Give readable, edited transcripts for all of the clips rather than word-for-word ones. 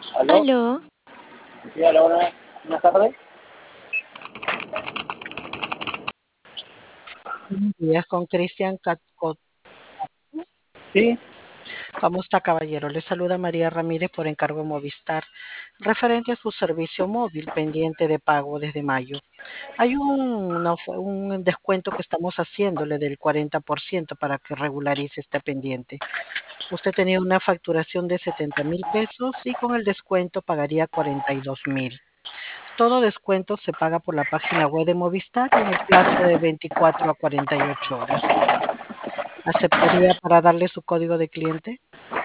¿Aló? Aló, Sí, a la hora. Buenas tardes. Buenos días con Cristian Catcot. Sí, ¿Cómo está, caballero? Le saluda María Ramírez por encargo de Movistar, referente a su servicio móvil pendiente de pago desde mayo. Hay un descuento que estamos haciéndole del 40% para que regularice este pendiente. Usted tenía una facturación de 70.000 pesos y con el descuento pagaría 42.000. Todo descuento se paga por la página web de Movistar y en el plazo de 24 a 48 horas. ¿Aceptaría para darle su código de cliente?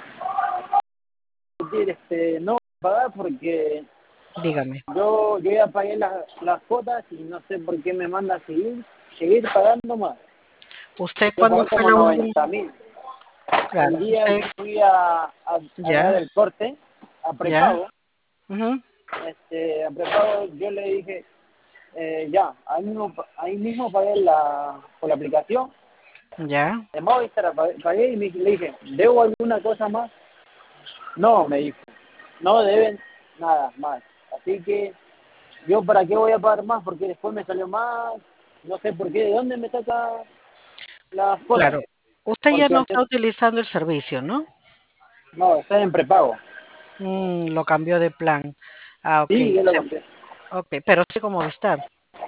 no voy a pagar porque Dígame. yo ya pagué las cuotas y no sé por qué me manda a seguir pagando más. ¿Usted Yo cuándo pagué fue como la última? 90.000. Claro, El día usted que fui a ya, pagar el corte, a ya, prepago, ujú, a prepago yo le dije, ya, ahí mismo pagué por la aplicación ya, de Movistar, pagué y le dije, ¿debo alguna cosa más? No, me dijo, no deben nada más. Así que yo para qué voy a pagar más porque después me salió más, no sé por qué, de dónde me saca las cuotas, claro. Usted ya porque no antes está utilizando el servicio, ¿no? no, está en prepago. Lo cambió de plan. Ah, ok. Sí, yo lo compré. Ok, pero sí como Movistar.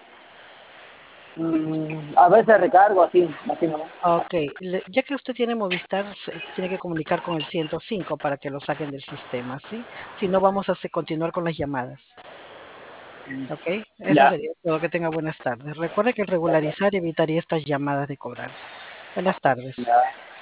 A veces recargo así nomás. Ok, ya que usted tiene Movistar, se tiene que comunicar con el 105 para que lo saquen del sistema, ¿sí? Si no, vamos a continuar con las llamadas. Ok, eso Ya, sería todo. Que tenga buenas tardes. Recuerde que el regularizar evitaría estas llamadas de cobranza. Buenas tardes. ya.